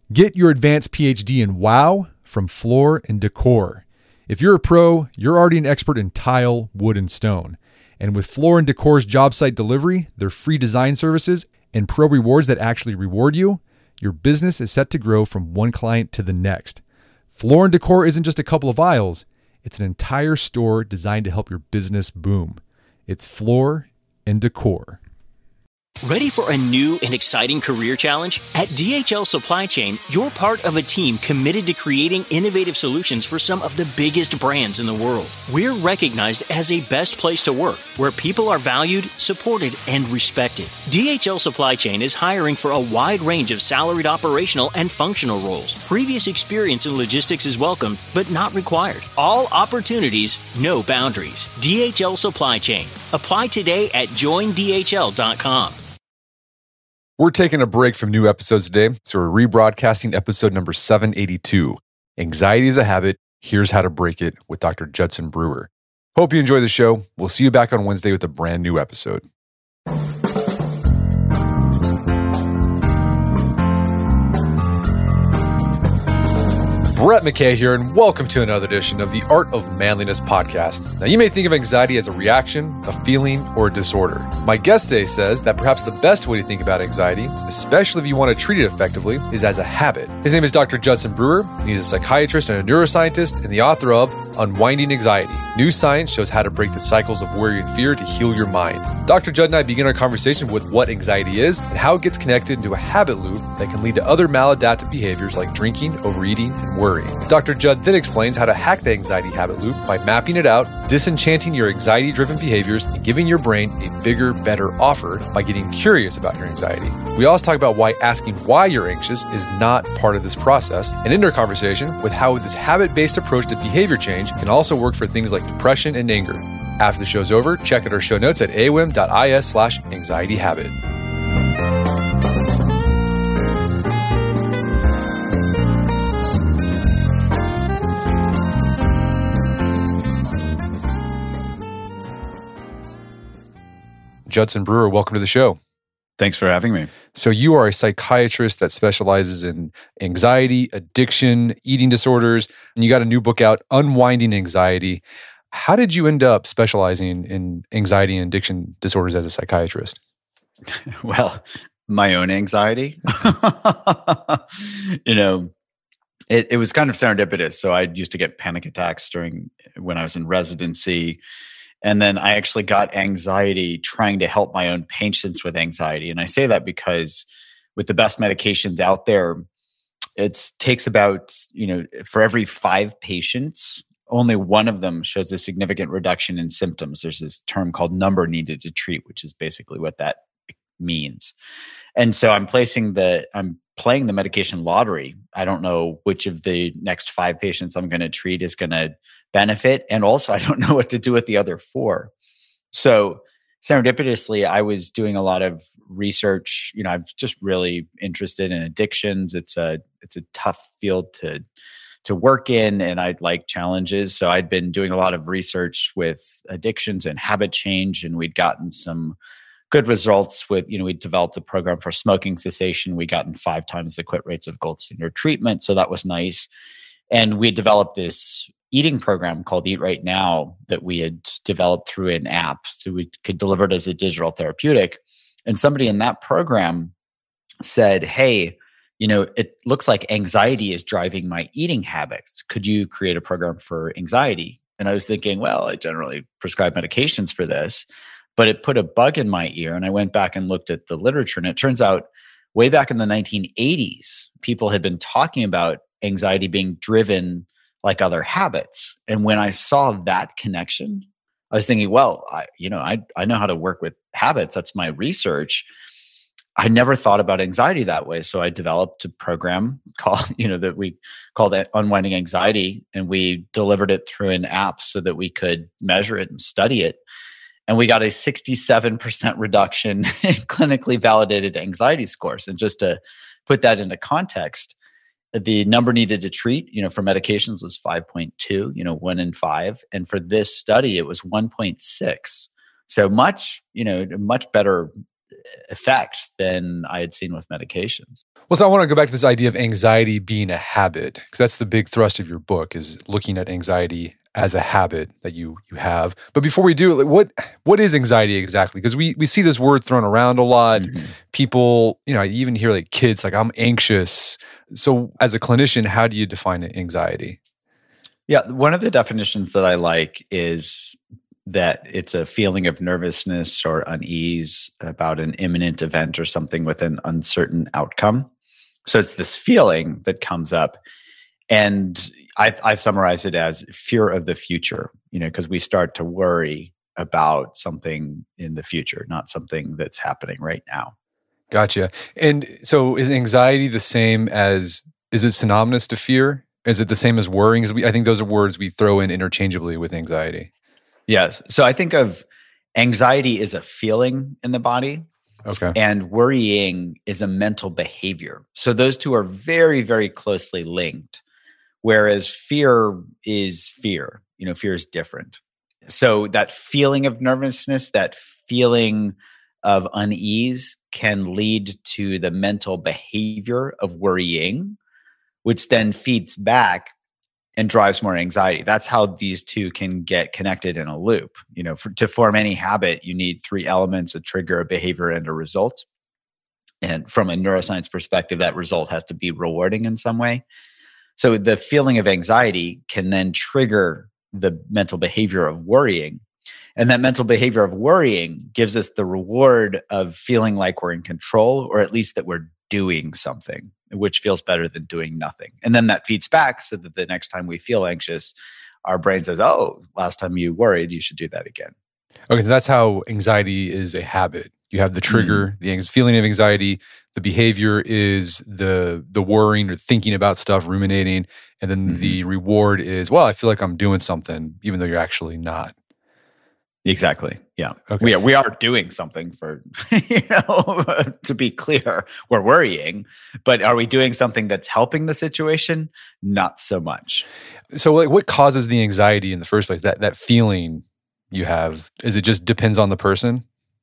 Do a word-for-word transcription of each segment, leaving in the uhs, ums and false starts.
Get your advanced P H D in WOW from Floor and Decor. If you're a pro, you're already an expert in tile, wood, and stone. And with Floor and Decor's job site delivery, their free design services, and pro rewards that actually reward you, your business is set to grow from one client to the next. Floor and Decor isn't just a couple of aisles, it's an entire store designed to help your business boom. It's Floor and Decor. Ready for a new and exciting career challenge? At D H L Supply Chain, you're part of a team committed to creating innovative solutions for some of the biggest brands in the world. We're recognized as a best place to work, where people are valued, supported, and respected. D H L Supply Chain is hiring for a wide range of salaried operational and functional roles. Previous experience in logistics is welcome, but not required. All opportunities, no boundaries. D H L Supply Chain. Apply today at join D H L dot com. We're taking a break from new episodes today, so we're rebroadcasting episode number seven eighty-two. Anxiety is a habit. Here's how to break it with Doctor Judson Brewer. Hope you enjoy the show. We'll see you back on Wednesday with a brand new episode. Brett McKay here, and welcome to another edition of the Art of Manliness podcast. Now, you may think of anxiety as a reaction, a feeling, or a disorder. My guest today says that perhaps the best way to think about anxiety, especially if you want to treat it effectively, is as a habit. His name is Doctor Judson Brewer. He's a psychiatrist and a neuroscientist and the author of Unwinding Anxiety. New science shows how to break the cycles of worry and fear to heal your mind. Doctor Judd and I begin our conversation with what anxiety is and how it gets connected into a habit loop that can lead to other maladaptive behaviors like drinking, overeating, and worrying. Doctor Judd then explains how to hack the anxiety habit loop by mapping it out, disenchanting your anxiety-driven behaviors, and giving your brain a bigger, better offer by getting curious about your anxiety. We also talk about why asking why you're anxious is not part of this process, and end our conversation with how this habit-based approach to behavior change can also work for things like depression and anger. After the show's over, check out our show notes at a w m dot i s slash anxiety habit. Judson Brewer, welcome to the show. Thanks for having me. So you are a psychiatrist that specializes in anxiety, addiction, eating disorders, and you got a new book out, Unwinding Anxiety. How did you end up specializing in anxiety and addiction disorders as a psychiatrist? Well, my own anxiety. you know, it, it was kind of serendipitous. So I used to get panic attacks during when I was in residency. And then I actually got anxiety trying to help my own patients with anxiety. And I say that because with the best medications out there, it takes about, you know, for every five patients, only one of them shows a significant reduction in symptoms. There's this term called number needed to treat, which is basically what that means. And so I'm placing the, I'm playing the medication lottery. I don't know which of the next five patients I'm going to treat is going to benefit. And also, I don't know what to do with the other four. So serendipitously, I was doing a lot of research. You know, I'm just really interested in addictions. It's a it's a tough field to to work in, and I like challenges. So I'd been doing a lot of research with addictions and habit change, and we'd gotten some good results with, you know, we developed a program for smoking cessation. We gotten five times the quit rates of gold standard treatment. So that was nice. And we developed this eating program called Eat Right Now that we had developed through an app. So we could deliver it as a digital therapeutic. And somebody in that program said, hey, you know, it looks like anxiety is driving my eating habits. Could you create a program for anxiety? And I was thinking, well, I generally prescribe medications for this, but it put a bug in my ear. And I went back and looked at the literature. And it turns out way back in the nineteen eighties, people had been talking about anxiety being driven like other habits. And when I saw that connection, I was thinking, well, I, you know, I, I know how to work with habits. That's my research. I never thought about anxiety that way. So I developed a program called, you know, that we called it Unwinding Anxiety. And we delivered it through an app so that we could measure it and study it. And we got a sixty-seven percent reduction in clinically validated anxiety scores. And just to put that into context, the number needed to treat, you know, for medications was five point two, you know, one in five. And for this study, it was one point six. So much, you know, much better effect than I had seen with medications. Well, so I want to go back to this idea of anxiety being a habit, because that's the big thrust of your book, is looking at anxiety as a habit that you you have. But before we do, like, what what is anxiety exactly? Because we we see this word thrown around a lot. Mm-hmm. People, you know, I even hear like kids like, I'm anxious. So as a clinician, how do you define anxiety? Yeah, one of the definitions that I like is that it's a feeling of nervousness or unease about an imminent event or something with an uncertain outcome. So it's this feeling that comes up. And I, I summarize it as fear of the future, you know, because we start to worry about something in the future, not something that's happening right now. Gotcha. And so is anxiety the same as, is it synonymous to fear? Is it the same as worrying? I think those are words we throw in interchangeably with anxiety. Yes. So I think of anxiety is a feeling in the body. Okay. And worrying is a mental behavior. So those two are very, very closely linked. Whereas fear is fear. You know, fear is different. So that feeling of nervousness, that feeling of unease can lead to the mental behavior of worrying, which then feeds back and drives more anxiety. That's how these two can get connected in a loop. You know, for, to form any habit, you need three elements: a trigger, a behavior, and a result. And from a neuroscience perspective, that result has to be rewarding in some way. So the feeling of anxiety can then trigger the mental behavior of worrying. And that mental behavior of worrying gives us the reward of feeling like we're in control, or at least that we're doing something, which feels better than doing nothing. And then that feeds back so that the next time we feel anxious, our brain says, oh, last time you worried, you should do that again. Okay, so that's how anxiety is a habit. You have the trigger, mm. the feeling of anxiety. The behavior is the the worrying or thinking about stuff, ruminating. And then mm-hmm. the reward is, well, I feel like I'm doing something, even though you're actually not. Exactly. Yeah. Okay. We are, we are doing something for, you know, to be clear, we're worrying, but are we doing something that's helping the situation? Not so much. So like, what causes the anxiety in the first place? That that feeling you have, is it just depends on the person?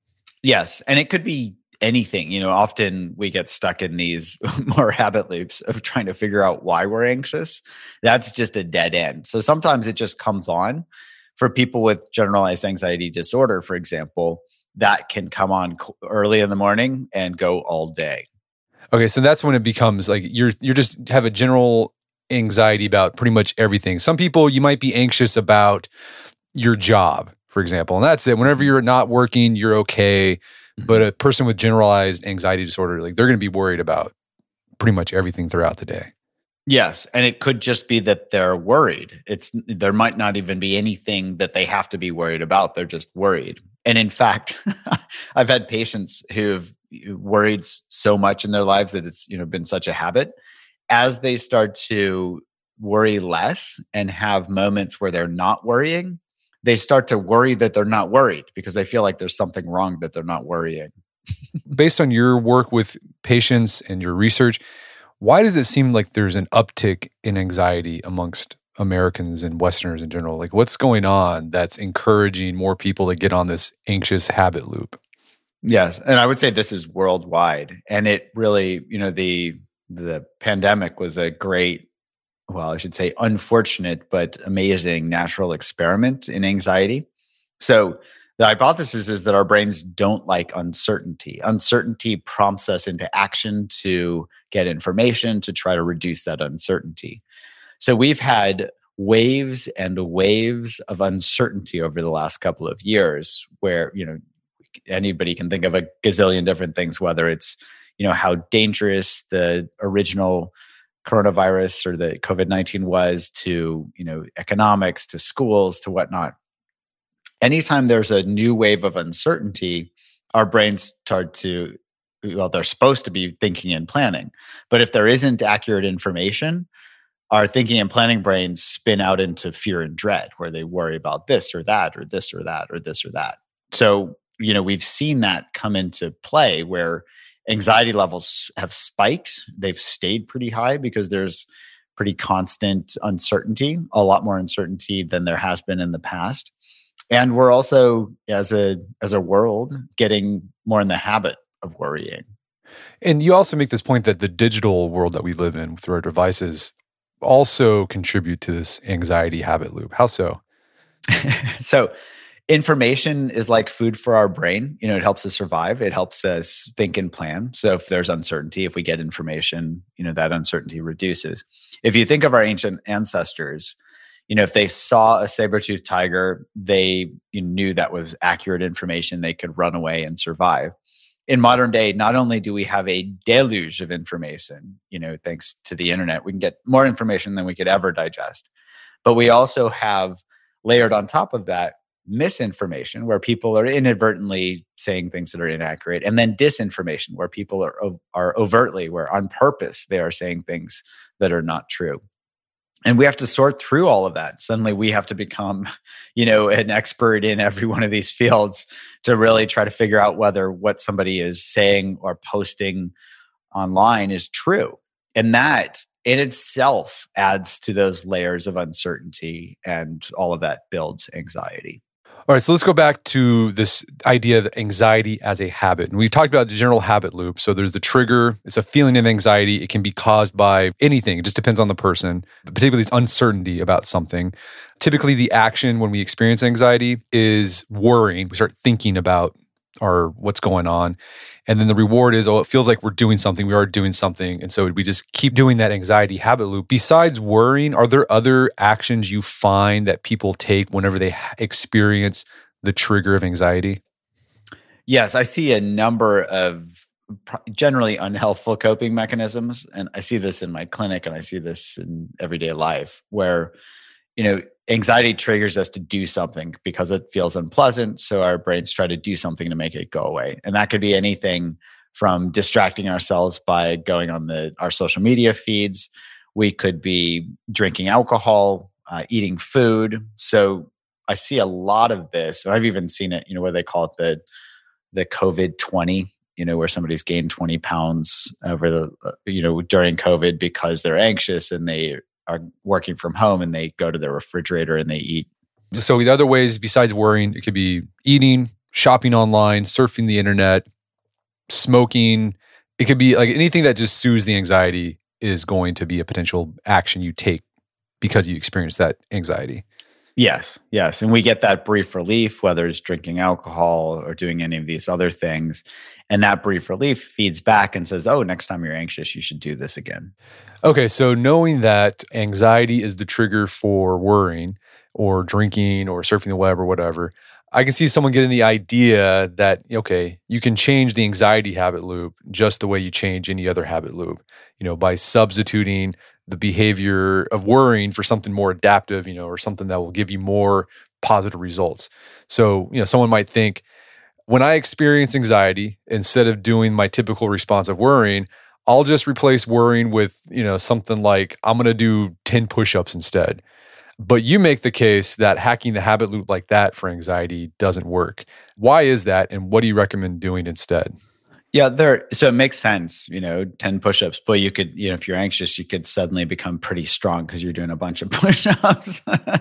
Yes. And it could be anything. You know, often we get stuck in these more habit loops of trying to figure out why we're anxious. That's just a dead end. So sometimes it just comes on. For people with generalized anxiety disorder, for example, that can come on early in the morning and go all day. Okay, so that's when it becomes like you're you're just have a general anxiety about pretty much everything. Some people, you might be anxious about your job, for example, and that's it. Whenever you're not working, you're okay. Mm-hmm. But a person with generalized anxiety disorder, like they're going to be worried about pretty much everything throughout the day. Yes, and it could just be that they're worried. It's there might not even be anything that they have to be worried about. They're just worried. And in fact, I've had patients who've worried so much in their lives that it's, you know, been such a habit. As they start to worry less and have moments where they're not worrying, they start to worry that they're not worried because they feel like there's something wrong that they're not worrying. Based on your work with patients and your research, why does it seem like there's an uptick in anxiety amongst Americans and Westerners in general? Like, what's going on that's encouraging more people to get on this anxious habit loop? Yes, and I would say this is worldwide. And it really, you know, the the pandemic was a great, well, I should say unfortunate, but amazing natural experiment in anxiety. So the hypothesis is that our brains don't like uncertainty. Uncertainty prompts us into action to get information, to try to reduce that uncertainty. So we've had waves and waves of uncertainty over the last couple of years where, you know, anybody can think of a gazillion different things, whether it's, you know, how dangerous the original coronavirus or the COVID nineteen was to, you know, economics, to schools, to whatnot. Anytime there's a new wave of uncertainty, our brains start to, well, they're supposed to be thinking and planning. But if there isn't accurate information, our thinking and planning brains spin out into fear and dread, where they worry about this or that, or this or that, or this or that. So, you know, we've seen that come into play where anxiety levels have spiked. They've stayed pretty high because there's pretty constant uncertainty, a lot more uncertainty than there has been in the past. And we're also, as a as a world, getting more in the habit of worrying. And you also make this point that the digital world that we live in through our devices also contribute to this anxiety habit loop. How so? So information is like food for our brain. You know, it helps us survive. It helps us think and plan. So if there's uncertainty, if we get information, you know, that uncertainty reduces. If you think of our ancient ancestors, you know, if they saw a saber-toothed tiger, they you knew that was accurate information. They could run away and survive. In modern day, not only do we have a deluge of information, you know, thanks to the internet, we can get more information than we could ever digest. But we also have layered on top of that misinformation, where people are inadvertently saying things that are inaccurate, and then disinformation, where people are are overtly, where on purpose they are saying things that are not true. And we have to sort through all of that. Suddenly we have to become, you know, an expert in every one of these fields to really try to figure out whether what somebody is saying or posting online is true. And that in itself adds to those layers of uncertainty, and all of that builds anxiety. All right, so let's go back to this idea of anxiety as a habit. And we talked about the general habit loop. So there's the trigger. It's a feeling of anxiety. It can be caused by anything. It just depends on the person, but particularly it's uncertainty about something. Typically, the action when we experience anxiety is worrying. We start thinking about our what's going on. And then the reward is, oh, it feels like we're doing something. We are doing something. And so we just keep doing that anxiety habit loop. Besides worrying, are there other actions you find that people take whenever they experience the trigger of anxiety? Yes, I see a number of generally unhelpful coping mechanisms. And I see this in my clinic, and I see this in everyday life, where, you know, anxiety triggers us to do something because it feels unpleasant. So our brains try to do something to make it go away. And that could be anything from distracting ourselves by going on the our social media feeds. We could be drinking alcohol, uh, eating food. So I see a lot of this. And I've even seen it, you know, where they call it the, the COVID twenty, you know, where somebody's gained twenty pounds over the, you know, during COVID because they're anxious and they are working from home, and they go to their refrigerator and they eat. So the other ways besides worrying, it could be eating, shopping online, surfing the internet, smoking. It could be like anything that just soothes the anxiety is going to be a potential action you take because you experience that anxiety. Yes, yes. And we get that brief relief, whether it's drinking alcohol or doing any of these other things. And that brief relief feeds back and says, oh, next time you're anxious, you should do this again. Okay, so knowing that anxiety is the trigger for worrying or drinking or surfing the web or whatever, I can see someone getting the idea that, okay, you can change the anxiety habit loop just the way you change any other habit loop, you know, by substituting the behavior of worrying for something more adaptive, you know, or something that will give you more positive results. So, you know, someone might think, when I experience anxiety, instead of doing my typical response of worrying, I'll just replace worrying with, you know, something like, I'm going to do ten push-ups instead. But you make the case that hacking the habit loop like that for anxiety doesn't work. Why is that? And what do you recommend doing instead? Yeah, there. So it makes sense, you know, ten push-ups, but you could, you know, if you're anxious, you could suddenly become pretty strong because you're doing a bunch of push-ups.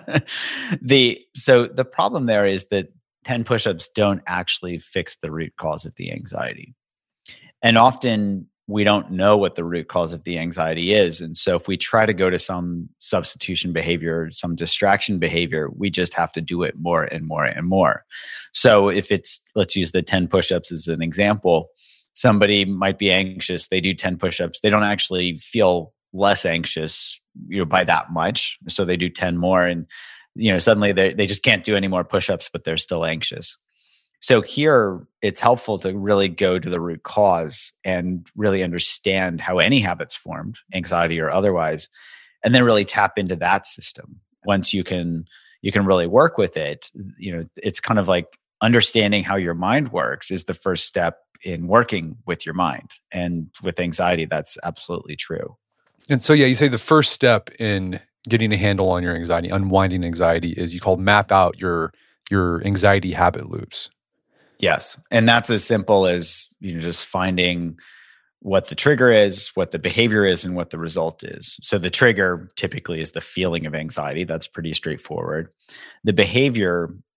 the so the problem there is that ten push-ups don't actually fix the root cause of the anxiety. And often we don't know what the root cause of the anxiety is. And so if we try to go to some substitution behavior, some distraction behavior, we just have to do it more and more and more. So if it's, let's use the ten push-ups as an example. Somebody might be anxious. They do ten push-ups. They don't actually feel less anxious, you know, by that much. So they do ten more, and, you know, suddenly they, they just can't do any more push-ups, but they're still anxious. So here it's helpful to really go to the root cause and really understand how any habit's formed, anxiety or otherwise, and then really tap into that system. Once you can, you can really work with it, you know, it's kind of like understanding how your mind works is the first step in working with your mind. And with anxiety, that's absolutely true. And so, yeah, you say the first step in getting a handle on your anxiety, unwinding anxiety, is you call map out your your anxiety habit loops. Yes. And that's as simple as, you know, just finding what the trigger is, what the behavior is, and what the result is. So the trigger typically is the feeling of anxiety. That's pretty straightforward. The behavior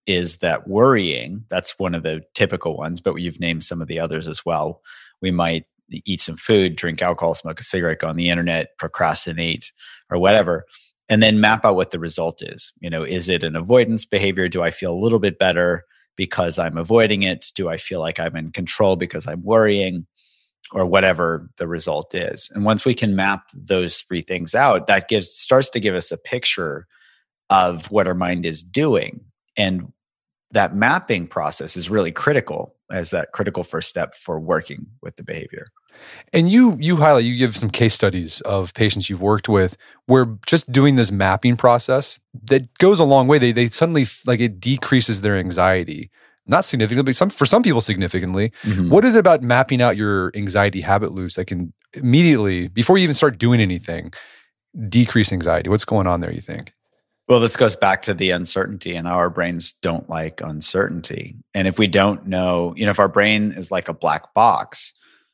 is that worrying, that's one of the typical ones, but you've named some of the others as well. We might eat some food, drink alcohol, smoke a cigarette, go on the internet, procrastinate, or whatever, and then map out what the result is. You know, is it an avoidance behavior? Do I feel a little bit better because I'm avoiding it? Do I feel like I'm in control because I'm worrying? Or whatever the result is. And once we can map those three things out, that gives starts to give us a picture of what our mind is doing. And that mapping process is really critical as that critical first step for working with the behavior. And you you highlight, you give some case studies of patients you've worked with where just doing this mapping process, that goes a long way. They they suddenly, like, it decreases their anxiety. Not significantly, but some, for some people significantly. Mm-hmm. What is it about mapping out your anxiety habit loops that can immediately, before you even start doing anything, decrease anxiety? What's going on there, you think? Well, this goes back to the uncertainty, and how our brains don't like uncertainty. And if we don't know, you know, if our brain is like a black box,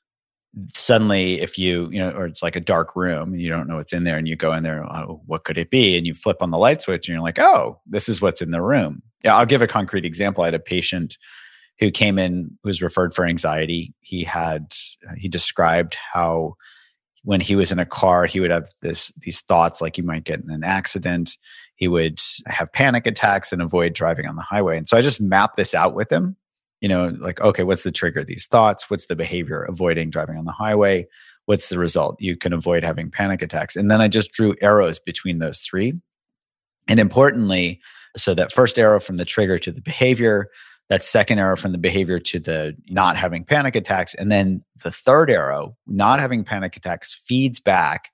suddenly if you, you know, or it's like a dark room and you don't know what's in there, and you go in there, oh, what could it be? And you flip on the light switch and you're like, oh, this is what's in the room. Yeah, I'll give a concrete example. I had a patient who came in who was referred for anxiety. He had, he described how when he was in a car, he would have this these thoughts like he might get in an accident. He would have panic attacks and avoid driving on the highway. And so I just mapped this out with him. You know, like, okay, what's the trigger of these thoughts? What's the behavior? Avoiding driving on the highway. What's the result? You can avoid having panic attacks. And then I just drew arrows between those three. And importantly, so that first arrow from the trigger to the behavior, that second arrow from the behavior to the not having panic attacks, and then the third arrow, not having panic attacks, feeds back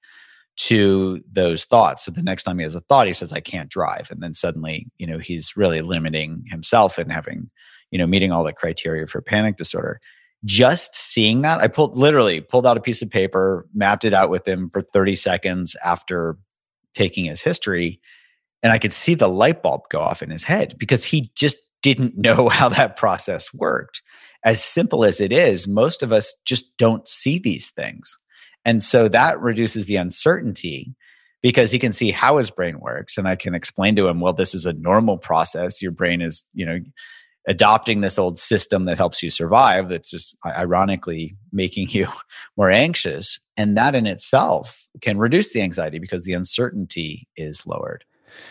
to those thoughts. So the next time he has a thought, he says, I can't drive. And then suddenly, you know, he's really limiting himself and having, you know, meeting all the criteria for panic disorder. Just seeing that, I pulled literally pulled out a piece of paper, mapped it out with him for thirty seconds after taking his history. And I could see the light bulb go off in his head because he just didn't know how that process worked. As simple as it is, most of us just don't see these things. And so that reduces the uncertainty because he can see how his brain works. And I can explain to him, well, this is a normal process. Your brain is, you know, adopting this old system that helps you survive. That's just ironically making you more anxious. And that in itself can reduce the anxiety because the uncertainty is lowered.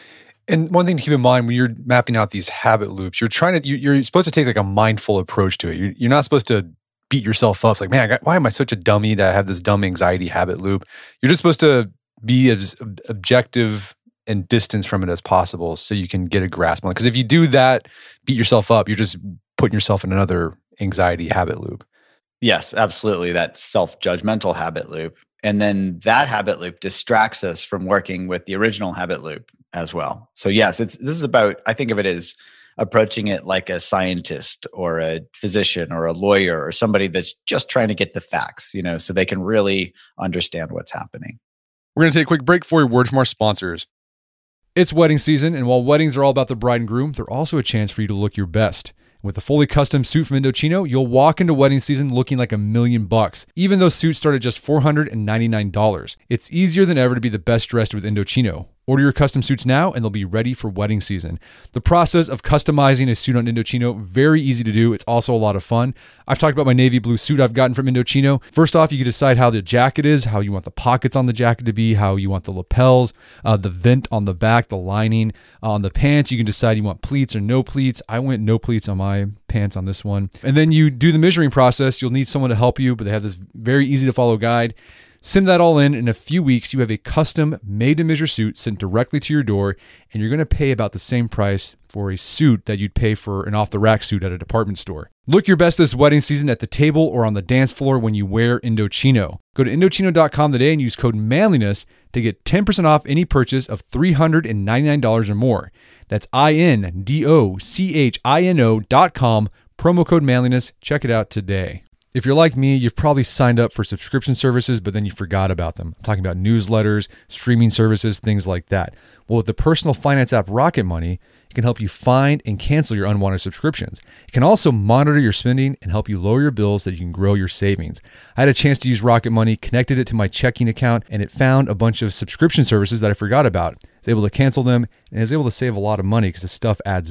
And one thing to keep in mind when you're mapping out these habit loops, you're trying to, you're supposed to take like a mindful approach to it. You're, you're not supposed to beat yourself up. It's like, man, I got, why am I such a dummy that I have this dumb anxiety habit loop? You're just supposed to be as objective and distance from it as possible so you can get a grasp on it. Because if you do that, beat yourself up, you're just putting yourself in another anxiety habit loop. Yes, absolutely. That self-judgmental habit loop. And then that habit loop distracts us from working with the original habit loop as well. So yes, it's this is about, I think of it as approaching it like a scientist or a physician or a lawyer or somebody that's just trying to get the facts, you know, so they can really understand what's happening. We're going to take a quick break for a word from our sponsors. It's wedding season, and while weddings are all about the bride and groom, they're also a chance for you to look your best. With a fully custom suit from Indochino, you'll walk into wedding season looking like a million bucks, even though suits start at just four hundred ninety-nine dollars. It's easier than ever to be the best dressed with Indochino. Order your custom suits now and they'll be ready for wedding season. The process of customizing a suit on Indochino, very easy to do. It's also a lot of fun. I've talked about my navy blue suit I've gotten from Indochino. First off, you can decide how the jacket is, how you want the pockets on the jacket to be, how you want the lapels, uh, the vent on the back, the lining. Uh, on the pants, you can decide you want pleats or no pleats. I went no pleats on my pants on this one. And then you do the measuring process. You'll need someone to help you, but they have this very easy to follow guide. Send that all in. In a few weeks, you have a custom made-to-measure suit sent directly to your door, and you're going to pay about the same price for a suit that you'd pay for an off-the-rack suit at a department store. Look your best this wedding season at the table or on the dance floor when you wear Indochino. Go to Indochino dot com today and use code manliness to get ten percent off any purchase of three hundred ninety-nine dollars or more. That's I N D O C H I N O dot com, promo code manliness. Check it out today. If you're like me, you've probably signed up for subscription services, but then you forgot about them. I'm talking about newsletters, streaming services, things like that. Well, with the personal finance app Rocket Money, it can help you find and cancel your unwanted subscriptions. It can also monitor your spending and help you lower your bills so that you can grow your savings. I had a chance to use Rocket Money, connected it to my checking account, and it found a bunch of subscription services that I forgot about. I was able to cancel them, and I was able to save a lot of money because the stuff adds up.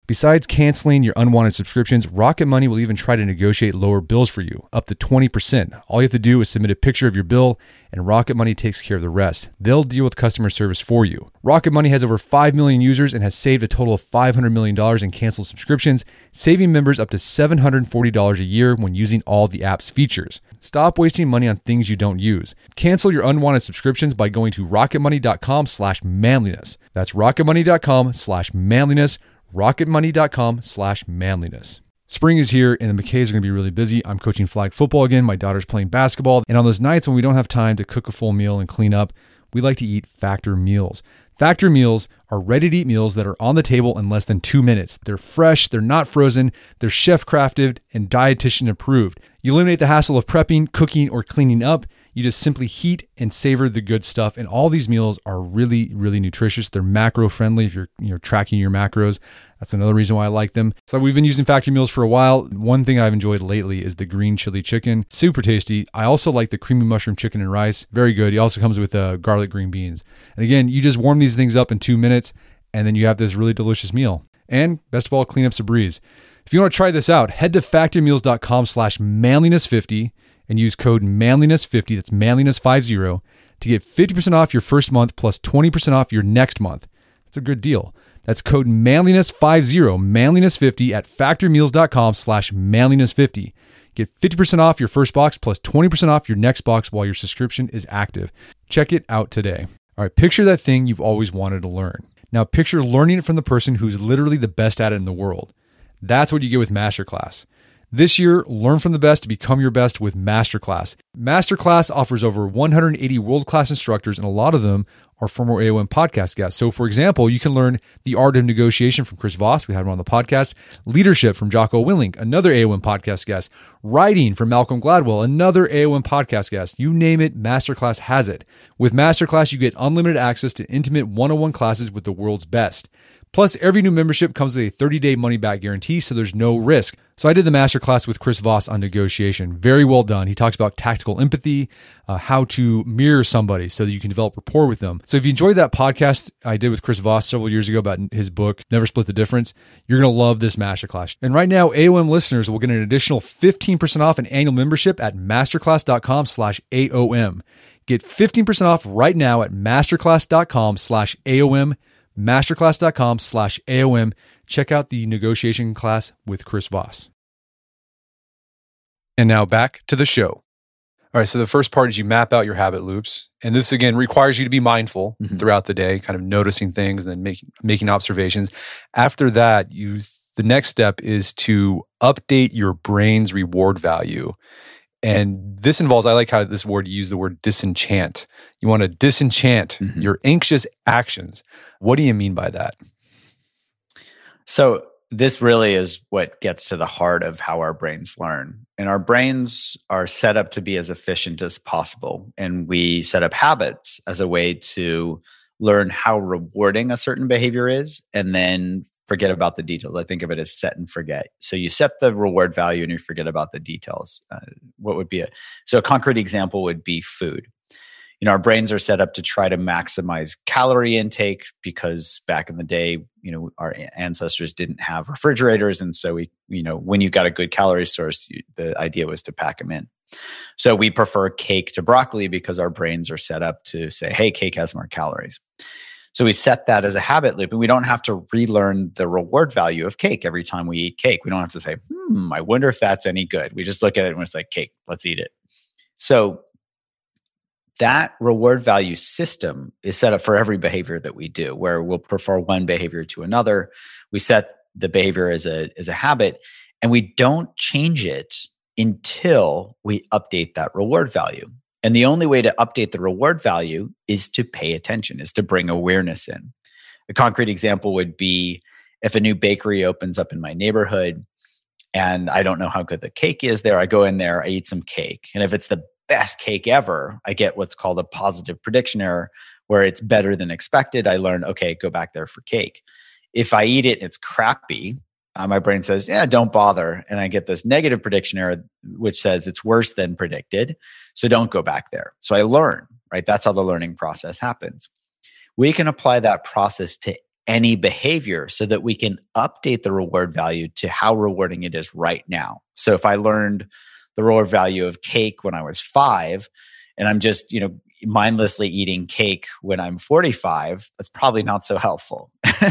Besides canceling your unwanted subscriptions, Rocket Money will even try to negotiate lower bills for you, up to twenty percent. All you have to do is submit a picture of your bill, and Rocket Money takes care of the rest. They'll deal with customer service for you. Rocket Money has over five million users and has saved a total of five hundred million dollars in canceled subscriptions, saving members up to seven hundred forty dollars a year when using all the app's features. Stop wasting money on things you don't use. Cancel your unwanted subscriptions by going to rocketmoney.com slash manliness. That's rocketmoney.com slash manliness. rocketmoney.com slash manliness. Spring is here and the McKays are going to be really busy. I'm coaching flag football again. My daughter's playing basketball. And on those nights when we don't have time to cook a full meal and clean up, we like to eat Factor meals. Factor meals are ready-to-eat meals that are on the table in less than two minutes. They're fresh, they're not frozen, they're chef-crafted and dietitian approved. You eliminate the hassle of prepping, cooking, or cleaning up. You just simply heat and savor the good stuff. And all these meals are really, really nutritious. They're macro friendly if you're you know tracking your macros. That's another reason why I like them. So we've been using Factor meals for a while. One thing I've enjoyed lately is the green chili chicken. Super tasty. I also like the creamy mushroom chicken and rice. Very good. It also comes with uh, garlic green beans. And again, you just warm these things up in two minutes and then you have this really delicious meal. And best of all, cleanup's a breeze. If you want to try this out, head to factormeals.com slash manliness50 and use code manliness fifty, that's manliness fifty, to get fifty percent off your first month plus twenty percent off your next month. That's a good deal. That's code manliness fifty, manliness fifty at factormeals.com slash manliness fifty. Get fifty percent off your first box plus twenty percent off your next box while your subscription is active. Check it out today. All right, picture that thing you've always wanted to learn. Now picture learning it from the person who's literally the best at it in the world. That's what you get with Masterclass. This year, learn from the best to become your best with Masterclass. Masterclass offers over one hundred eighty world-class instructors, and a lot of them are former A O M podcast guests. So, for example, you can learn the art of negotiation from Chris Voss. We had him on the podcast. Leadership from Jocko Willink, another A O M podcast guest. Writing from Malcolm Gladwell, another A O M podcast guest. You name it, Masterclass has it. With Masterclass, you get unlimited access to intimate one-on-one classes with the world's best. Plus, every new membership comes with a thirty-day money-back guarantee, so there's no risk. So I did the masterclass with Chris Voss on negotiation. Very well done. He talks about tactical empathy, uh, how to mirror somebody so that you can develop rapport with them. So if you enjoyed that podcast I did with Chris Voss several years ago about his book, Never Split the Difference, you're going to love this masterclass. And right now, A O M listeners will get an additional fifteen percent off an annual membership at masterclass.com slash AOM. Get fifteen percent off right now at masterclass.com slash AOM. masterclass.com slash AOM. Check out the negotiation class with Chris Voss. And now back to the show. All right, so the first part is you map out your habit loops. And this, again, requires you to be mindful mm-hmm. throughout the day, kind of noticing things and then making making observations. After that, you the next step is to update your brain's reward value. And this involves, I like how this word, you use the word disenchant. You want to disenchant mm-hmm. your anxious actions. What do you mean by that? So this really is what gets to the heart of how our brains learn. And our brains are set up to be as efficient as possible. And we set up habits as a way to learn how rewarding a certain behavior is and then forget about the details. I think of it as set and forget. So you set the reward value and you forget about the details. Uh, what would be a, so a concrete example would be food. You know, our brains are set up to try to maximize calorie intake because back in the day, you know, our ancestors didn't have refrigerators. And so we, you know, when you got a good calorie source, you, the idea was to pack them in. So we prefer cake to broccoli because our brains are set up to say, hey, cake has more calories. So we set that as a habit loop and we don't have to relearn the reward value of cake every time we eat cake. We don't have to say, hmm, I wonder if that's any good. We just look at it and it's like, cake, let's eat it. So that reward value system is set up for every behavior that we do, where we'll prefer one behavior to another. We set the behavior as a, as a habit and we don't change it until we update that reward value. And the only way to update the reward value is to pay attention, is to bring awareness in. A concrete example would be if a new bakery opens up in my neighborhood and I don't know how good the cake is there, I go in there, I eat some cake. And if it's the best cake ever, I get what's called a positive prediction error, where it's better than expected. I learn, okay, go back there for cake. If I eat it and it's crappy, uh, my brain says, yeah, don't bother. And I get this negative prediction error, which says it's worse than predicted. So don't go back there. So I learn, right? That's how the learning process happens. We can apply that process to any behavior so that we can update the reward value to how rewarding it is right now. So if I learned the reward value of cake when I was five, and I'm just, you know, mindlessly eating cake when I'm forty-five, that's probably not so helpful.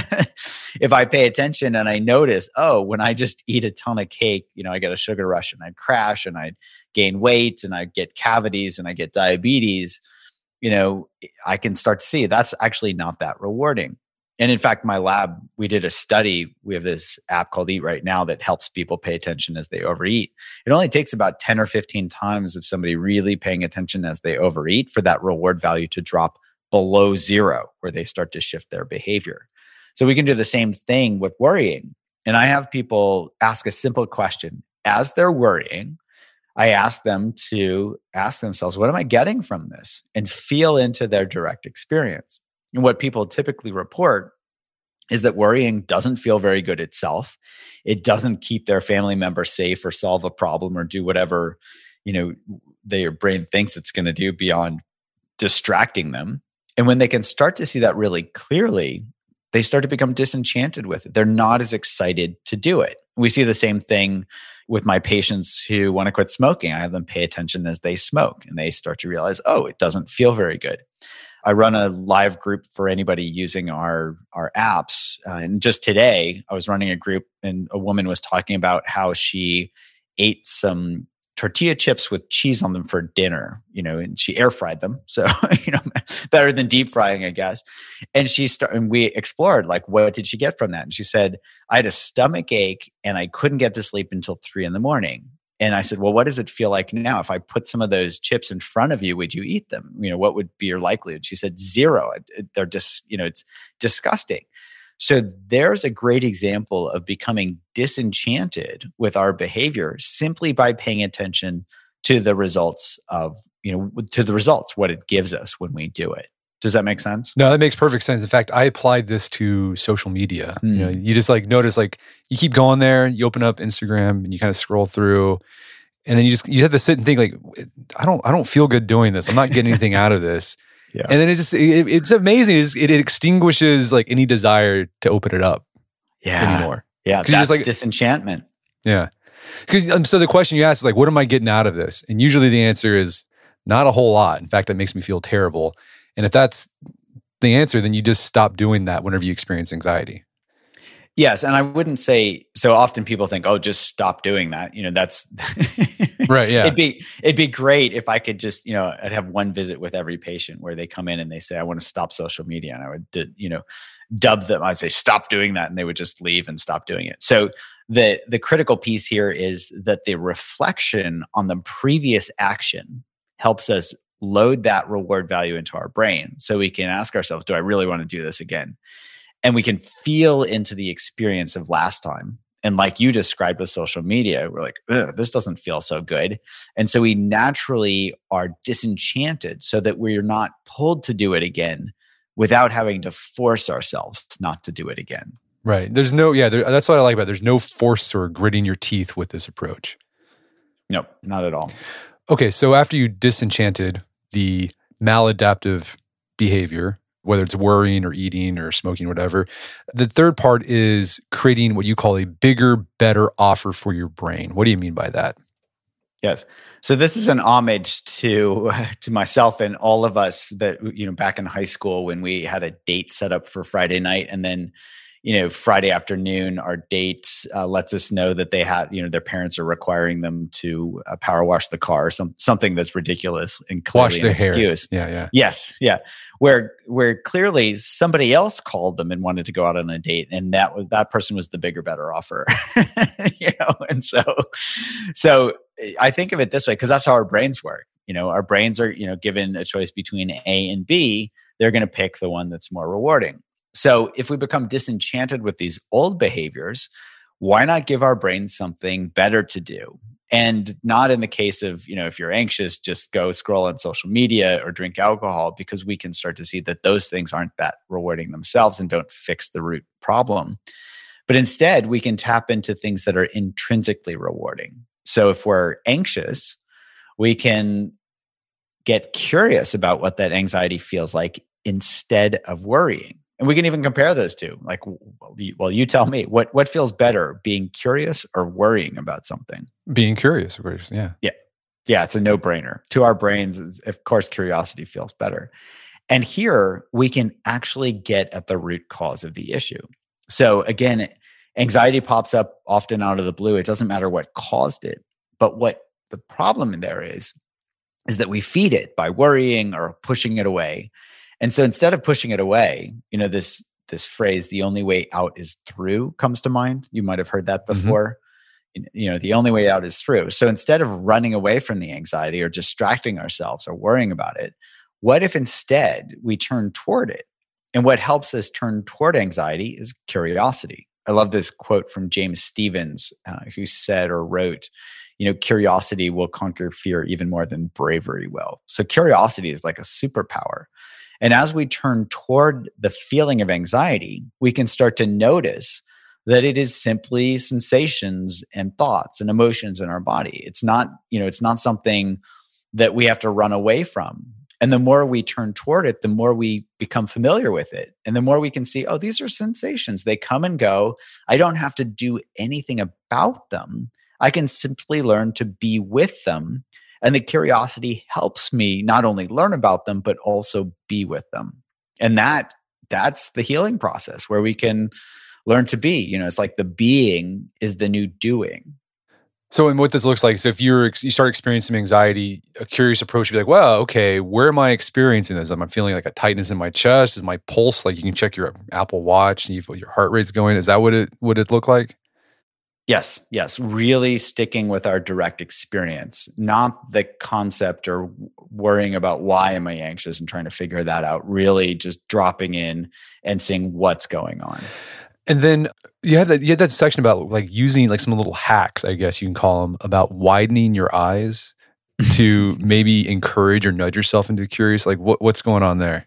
If I pay attention and I notice, oh, when I just eat a ton of cake, you know, I get a sugar rush and I crash and I gain weight and I get cavities and I get diabetes, you know, I can start to see that's actually not that rewarding. And in fact, my lab, we did a study. We have this app called Eat Right Now that helps people pay attention as they overeat. It only takes about ten or fifteen times of somebody really paying attention as they overeat for that reward value to drop below zero, where they start to shift their behavior. So we can do the same thing with worrying. And I have people ask a simple question. As they're worrying, I ask them to ask themselves, what am I getting from this? And feel into their direct experience. And what people typically report is that worrying doesn't feel very good itself. It doesn't keep their family member safe or solve a problem or do whatever, you know, their brain thinks it's going to do beyond distracting them. And when they can start to see that really clearly, they start to become disenchanted with it. They're not as excited to do it. We see the same thing with my patients who want to quit smoking. I have them pay attention as they smoke, and they start to realize, oh, it doesn't feel very good. I run a live group for anybody using our, our apps. Uh, and just today, I was running a group and a woman was talking about how she ate some tortilla chips with cheese on them for dinner, you know, and she air fried them. So, you know, better than deep frying, I guess. And she started, and we explored, like, what did she get from that? And she said, I had a stomach ache and I couldn't get to sleep until three in the morning. And I said, well, what does it feel like now? If I put some of those chips in front of you, would you eat them? You know, what would be your likelihood? She said, zero. They're just, you know, it's disgusting. So there's a great example of becoming disenchanted with our behavior simply by paying attention to the results of, you know, to the results, what it gives us when we do it. Does that make sense? No, that makes perfect sense. In fact, I applied this to social media. Mm. You know, you just like notice, like you keep going there, you open up Instagram and you kind of scroll through, and then you just you have to sit and think, like, I don't I don't feel good doing this. I'm not getting anything out of this. Yeah. And then it just it, it's amazing. It's, it, it extinguishes like any desire to open it up yeah. anymore. Yeah, that's just like disenchantment. Yeah. Because um, so the question you ask is like, what am I getting out of this? And usually the answer is not a whole lot. In fact, it makes me feel terrible. And if that's the answer, then you just stop doing that whenever you experience anxiety. Yes. And I wouldn't say, so often people think, oh, just stop doing that. You know, that's right. Yeah. It'd be, it'd be great if I could just, you know, I'd have one visit with every patient where they come in and they say, I want to stop social media. And I would, you know, dub them. I'd say, stop doing that. And they would just leave and stop doing it. So the, the critical piece here is that the reflection on the previous action helps us load that reward value into our brain. So we can ask ourselves, do I really want to do this again? And we can feel into the experience of last time. And like you described with social media, we're like, ugh, this doesn't feel so good. And so we naturally are disenchanted so that we're not pulled to do it again without having to force ourselves not to do it again. Right. There's no, yeah, there, that's what I like about it. There's no force or gritting your teeth with this approach. Nope, not at all. Okay, so after you disenchanted the maladaptive behavior, whether it's worrying or eating or smoking, whatever, the third part is creating what you call a bigger, better offer for your brain. What do you mean by that? Yes. So this is an homage to to myself and all of us that, you know, back in high school when we had a date set up for Friday night, and then, you know, Friday afternoon, our date uh, lets us know that they had, you know, their parents are requiring them to uh, power wash the car, some something that's ridiculous and clearly wash their an excuse. Hair. Yeah, yeah. Yes, yeah. Where where clearly somebody else called them and wanted to go out on a date, and that was that person was the bigger, better offer. You know, and so so I think of it this way because that's how our brains work. You know, our brains are, you know, given a choice between A and B, they're going to pick the one that's more rewarding. So if we become disenchanted with these old behaviors, why not give our brain something better to do? And not in the case of, you know, if you're anxious, just go scroll on social media or drink alcohol, because we can start to see that those things aren't that rewarding themselves and don't fix the root problem. But instead, we can tap into things that are intrinsically rewarding. So if we're anxious, we can get curious about what that anxiety feels like instead of worrying. And we can even compare those two. Like, well, you tell me, what what feels better, being curious or worrying about something? Being curious, of course. Yeah. Yeah. Yeah, it's a no-brainer. To our brains, of course, curiosity feels better. And here we can actually get at the root cause of the issue. So again, anxiety pops up often out of the blue. It doesn't matter what caused it. But what the problem there is, is that we feed it by worrying or pushing it away. And so instead of pushing it away, you know, this this phrase, the only way out is through, comes to mind. You might have heard that before. Mm-hmm. You know, the only way out is through. So instead of running away from the anxiety or distracting ourselves or worrying about it, what if instead we turn toward it? And what helps us turn toward anxiety is curiosity. I love this quote from James Stevens, uh, who said or wrote, you know, curiosity will conquer fear even more than bravery will. So curiosity is like a superpower. And as we turn toward the feeling of anxiety, we can start to notice that it is simply sensations and thoughts and emotions in our body. It's not, you know, it's not something that we have to run away from. And the more we turn toward it, the more we become familiar with it. And the more we can see, oh, these are sensations. They come and go. I don't have to do anything about them. I can simply learn to be with them. And the curiosity helps me not only learn about them, but also be with them. And that that's the healing process where we can learn to be. You know, it's like the being is the new doing. So, and what this looks like, so if you're you start experiencing anxiety, a curious approach would be like, well, okay, where am I experiencing this? Am I feeling like a tightness in my chest? Is my pulse, like you can check your Apple Watch, see if your heart rate's going? Is that what it would it look like? Yes, yes. Really sticking with our direct experience, not the concept or worrying about why am I anxious and trying to figure that out. Really just dropping in and seeing what's going on. And then you had that you had that section about like using like some little hacks, I guess you can call them, about widening your eyes to maybe encourage or nudge yourself into curious. Like what, what's going on there?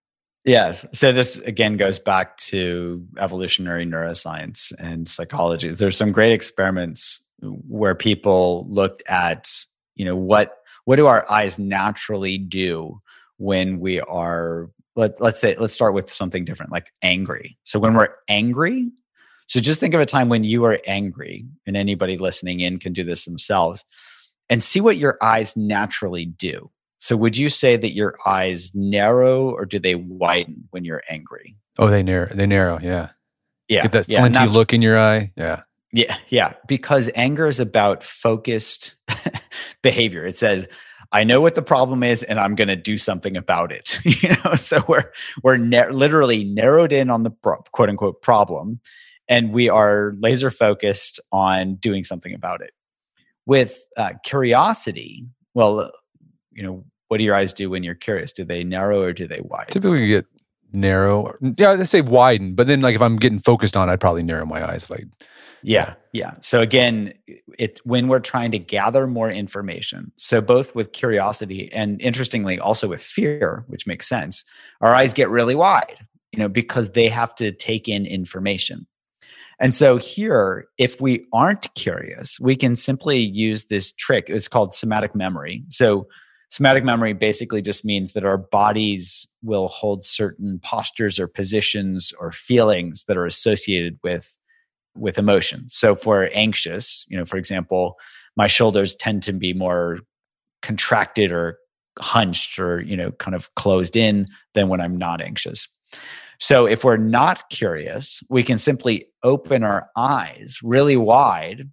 Yes. So this again goes back to evolutionary neuroscience and psychology. There's some great experiments where people looked at, you know, what what do our eyes naturally do when we are Let, let's say, let's start with something different, like angry. So when we're angry, so just think of a time when you are angry, and anybody listening in can do this themselves, and see what your eyes naturally do. So would you say that your eyes narrow or do they widen when you're angry? Oh, they narrow. They narrow, yeah. Yeah. Get that yeah, flinty look in your eye. Yeah. Yeah, yeah. Because anger is about focused behavior. It says, I know what the problem is, and I'm going to do something about it. You know, so we're we're na- literally narrowed in on the pro- quote unquote problem, and we are laser focused on doing something about it. With uh, curiosity, well, you know, what do your eyes do when you're curious? Do they narrow or do they widen? Typically, you get narrow. Yeah, let's say widen. But then, like, if I'm getting focused on, I'd probably narrow my eyes. If I, yeah, yeah. So again, it when we're trying to gather more information. So both with curiosity and interestingly, also with fear, which makes sense, our eyes get really wide, you know, because they have to take in information. And so here, if we aren't curious, we can simply use this trick. It's called somatic memory. So somatic memory basically just means that our bodies will hold certain postures or positions or feelings that are associated with, with emotion. So if we're anxious, you know, for example, my shoulders tend to be more contracted or hunched or, you know, kind of closed in than when I'm not anxious. So if we're not curious, we can simply open our eyes really wide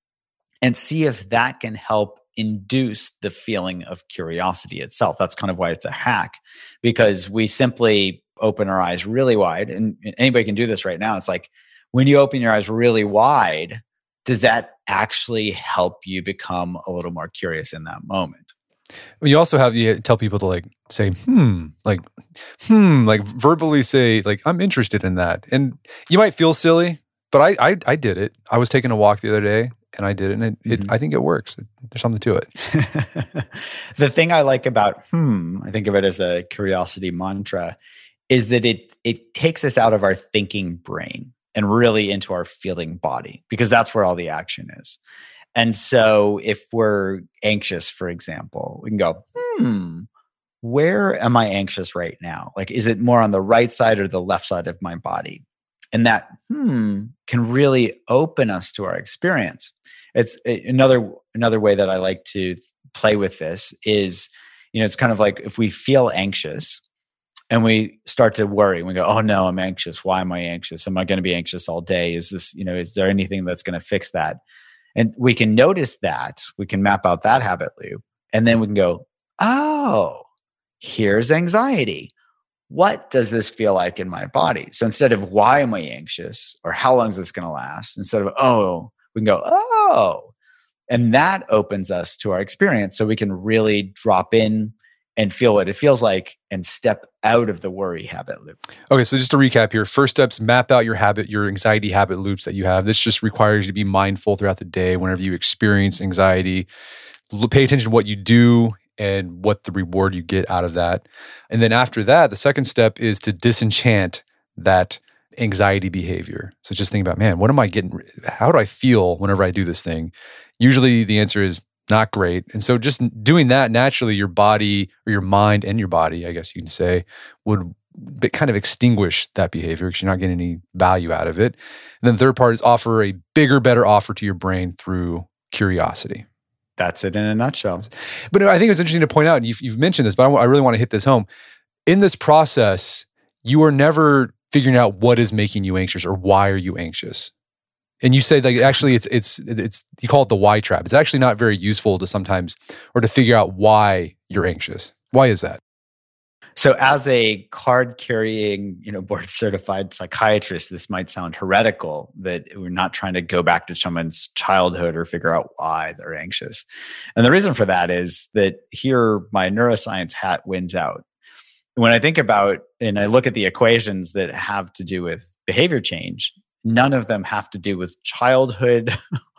and see if that can help induce the feeling of curiosity itself. That's kind of why it's a hack, because we simply open our eyes really wide, and anybody can do this right now. It's like when you open your eyes really wide, does that actually help you become a little more curious in that moment? You also have you tell people to like say, hmm, like, hmm, like verbally say, like, I'm interested in that. And you might feel silly, but I I, I did it. I was taking a walk the other day and I did it. And it, it, mm-hmm. I think it works. There's something to it. The thing I like about, hmm, I think of it as a curiosity mantra, is that it it takes us out of our thinking brain and really into our feeling body, because that's where all the action is. And so if we're anxious, for example, we can go, hmm, where am I anxious right now? Like, is it more on the right side or the left side of my body? And that, hmm, can really open us to our experience. It's another, another way that I like to play with this is, you know, it's kind of like if we feel anxious and we start to worry, we go, oh no, I'm anxious. Why am I anxious? Am I going to be anxious all day? Is this, you know, is there anything that's going to fix that? And we can notice that, we can map out that habit loop, and then we can go, oh, here's anxiety. What does this feel like in my body? So instead of why am I anxious or how long is this going to last, instead of, oh, we can go, oh, and that opens us to our experience so we can really drop in and feel what it feels like and step out of the worry habit loop. Okay, so just to recap here, first steps, map out your habit, your anxiety habit loops that you have. This just requires you to be mindful throughout the day whenever you experience anxiety. Pay attention to what you do and what the reward you get out of that. And then after that, the second step is to disenchant that anxiety behavior. So just think about, man, what am I getting? How do I feel whenever I do this thing? Usually the answer is not great. And so just doing that, naturally your body or your mind and your body, I guess you can say, would kind of extinguish that behavior because you're not getting any value out of it. And then the third part is offer a bigger, better offer to your brain through curiosity. That's it in a nutshell. But I think it's interesting to point out, and you've, you've mentioned this, but I, I really want to hit this home. In this process, you are never figuring out what is making you anxious or why are you anxious. And you say that actually it's, it's, it's, you call it the why trap. It's actually not very useful to sometimes, or to figure out why you're anxious. Why is that? So as a card-carrying, you know, board-certified psychiatrist, this might sound heretical that we're not trying to go back to someone's childhood or figure out why they're anxious. And the reason for that is that here my neuroscience hat wins out. When I think about and I look at the equations that have to do with behavior change, none of them have to do with childhood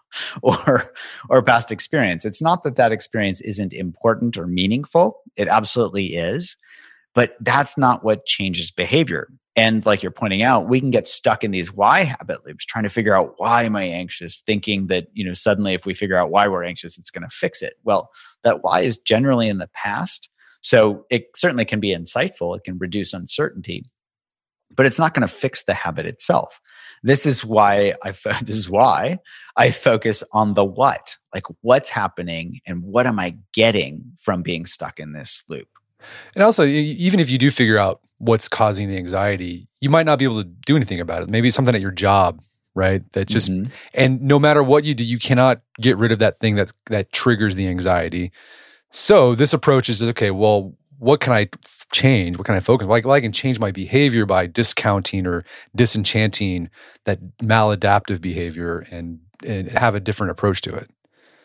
or or past experience. It's not that that experience isn't important or meaningful. It absolutely is. But that's not what changes behavior. And like you're pointing out, we can get stuck in these why habit loops, trying to figure out why am I anxious, thinking that, you know, suddenly if we figure out why we're anxious, it's going to fix it. Well, that why is generally in the past. So it certainly can be insightful. It can reduce uncertainty, but it's not going to fix the habit itself. This is why I fo- this is why I focus on the what, like what's happening and what am I getting from being stuck in this loop. And also, even if you do figure out what's causing the anxiety, you might not be able to do anything about it. Maybe it's something at your job, right? That just, mm-hmm. and no matter what you do, you cannot get rid of that thing that's, that triggers the anxiety. So this approach is, okay, well, what can I change? What can I focus on? Like, well, I can change my behavior by discounting or disenchanting that maladaptive behavior and, and have a different approach to it.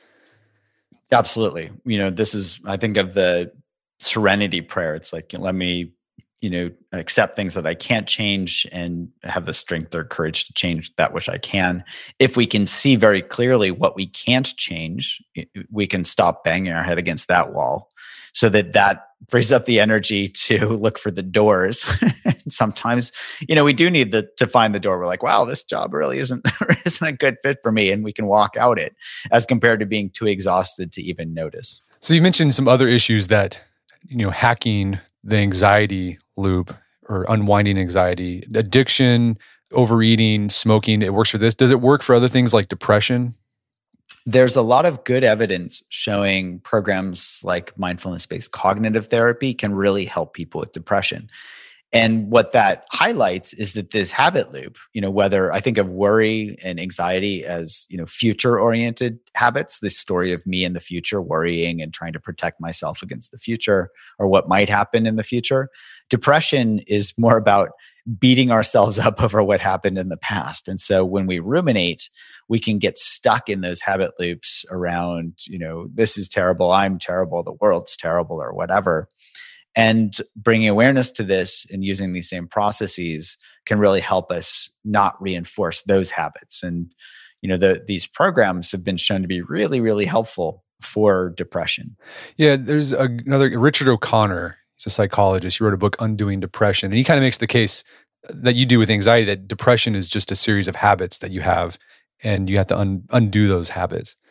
Absolutely. You know, this is, I think of the serenity prayer. It's like, let me, you know, accept things that I can't change and have the strength or courage to change that which I can. If we can see very clearly what we can't change, we can stop banging our head against that wall so that that frees up the energy to look for the doors. Sometimes, you know, we do need the, to find the door. We're like, wow, this job really isn't, isn't a good fit for me. And we can walk out it as compared to being too exhausted to even notice. So you mentioned some other issues that, you know, hacking the anxiety loop or unwinding anxiety, addiction, overeating, smoking, it works for this. Does it work for other things like depression? There's a lot of good evidence showing programs like mindfulness-based cognitive therapy can really help people with depression. And what that highlights is that this habit loop, you know, whether I think of worry and anxiety as, you know, future-oriented habits, this story of me in the future worrying and trying to protect myself against the future or what might happen in the future. Depression is more about beating ourselves up over what happened in the past. And so when we ruminate, we can get stuck in those habit loops around, you know, this is terrible, I'm terrible, the world's terrible, or whatever. And bringing awareness to this and using these same processes can really help us not reinforce those habits. And, you know, the, these programs have been shown to be really, really helpful for depression. Yeah, there's a, another, Richard O'Connor, he's a psychologist. He wrote a book, Undoing Depression. And he kind of makes the case that you do with anxiety, that depression is just a series of habits that you have, and you have to un, undo those habits.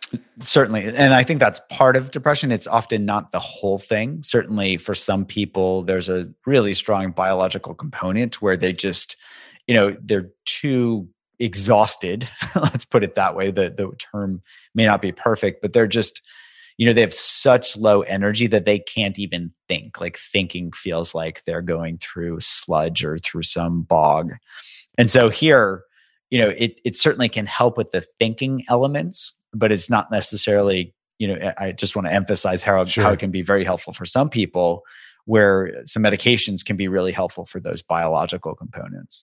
Certainly. And I think that's part of depression. It's often not the whole thing. Certainly for some people, there's a really strong biological component where they just, you know, they're too exhausted. Let's put it that way. The, the term may not be perfect, but they're just, you know, they have such low energy that they can't even think. Like thinking feels like they're going through sludge or through some bog. And so here, you know, it it certainly can help with the thinking elements, but it's not necessarily, you know, I just want to emphasize how, sure. how it can be very helpful for some people, where some medications can be really helpful for those biological components.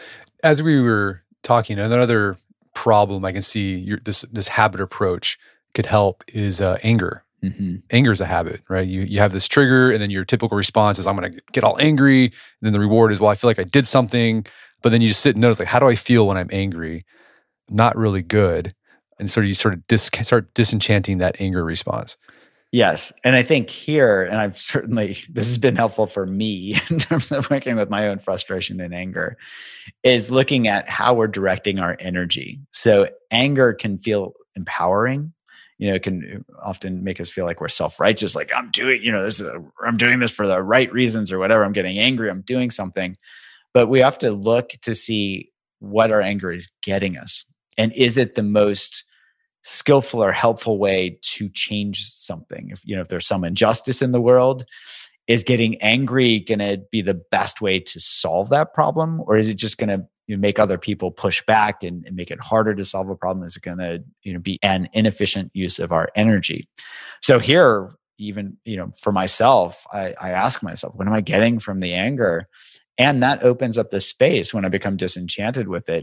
As we were talking, another problem I can see your, this this habit approach could help is uh, anger. Mm-hmm. Anger is a habit, right? You you have this trigger, and then your typical response is, I'm going to get all angry. And then the reward is, well, I feel like I did something. But then you just sit and notice, like, how do I feel when I'm angry? Not really good. And so you sort of dis- start disenchanting that anger response. Yes. And I think here, and I've certainly, this has been helpful for me in terms of working with my own frustration and anger, is looking at how we're directing our energy. So anger can feel empowering. You know, it can often make us feel like we're self-righteous, like I'm doing, you know, this is a, I'm doing this for the right reasons or whatever. I'm getting angry. I'm doing something. But we have to look to see what our anger is getting us. And is it the most skillful or helpful way to change something? If, you know, if there's some injustice in the world, is getting angry going to be the best way to solve that problem? Or is it just going to, you know, make other people push back and, and make it harder to solve a problem? Is it going to, you know, be an inefficient use of our energy? So here, even, you know, for myself, I, I ask myself, what am I getting from the anger? And that opens up the space when I become disenchanted with it.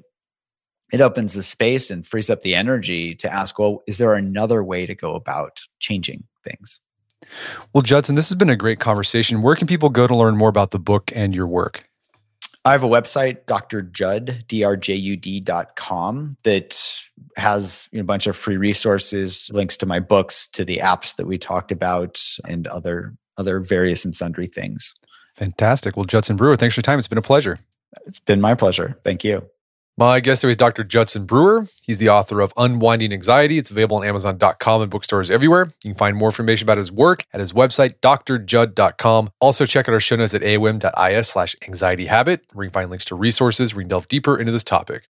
It opens the space and frees up the energy to ask, well, is there another way to go about changing things? Well, Judson, this has been a great conversation. Where can people go to learn more about the book and your work? I have a website, Doctor Judd, D R J U D dot com, that has, you know, a bunch of free resources, links to my books, to the apps that we talked about, and other, other various and sundry things. Fantastic. Well, Judson Brewer, thanks for your time. It's been a pleasure. It's been my pleasure. Thank you. My guest today is Doctor Judson Brewer. He's the author of Unwinding Anxiety. It's available on amazon dot com and bookstores everywhere. You can find more information about his work at his website, D R judd dot com. Also, check out our show notes at A O M dot I S slash anxiety habit, where you can find links to resources where you can delve deeper into this topic.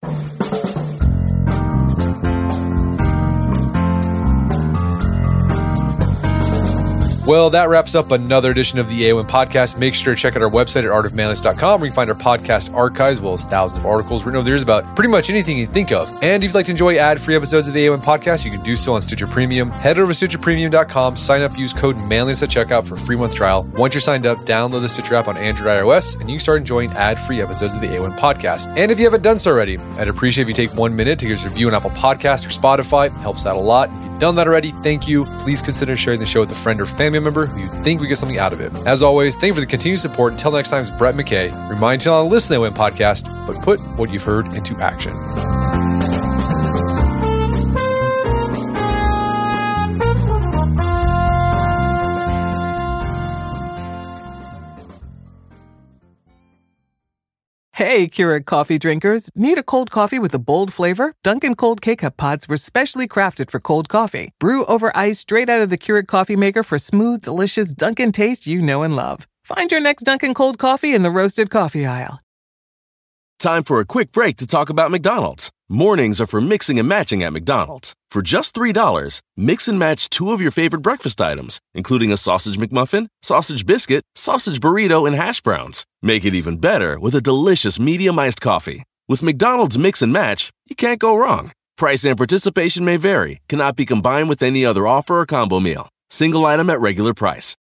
Well, that wraps up another edition of the A O M Podcast. Make sure to check out our website at art of manliness dot com, where you can find our podcast archives, as well as thousands of articles written over the years about pretty much anything you think of. And if you'd like to enjoy ad-free episodes of the A O M Podcast, you can do so on Stitcher Premium. Head over to stitcher premium dot com, sign up, use code manliness at checkout for a free month trial. Once you're signed up, download the Stitcher app on Android or iOS, and you can start enjoying ad-free episodes of the A O M Podcast. And if you haven't done so already, I'd appreciate if you take one minute to give us a review on Apple Podcasts or Spotify. It helps out a lot. If you've done that already, thank you. Please consider sharing the show with a friend or family member who you think we get something out of it. As always, thank you for the continued support. Until next time, it's Brett McKay. Remind you not to listen to the A O M Podcast, but put what you've heard into action. Hey, Keurig coffee drinkers. Need a cold coffee with a bold flavor? Dunkin' Cold K-Cup pods were specially crafted for cold coffee. Brew over ice straight out of the Keurig coffee maker for smooth, delicious Dunkin' taste you know and love. Find your next Dunkin' Cold coffee in the roasted coffee aisle. Time for a quick break to talk about McDonald's. Mornings are for mixing and matching at McDonald's. For just three dollars, mix and match two of your favorite breakfast items, including a sausage McMuffin, sausage biscuit, sausage burrito, and hash browns. Make it even better with a delicious medium iced coffee. With McDonald's Mix and Match, you can't go wrong. Price and participation may vary, cannot be combined with any other offer or combo meal. Single item at regular price.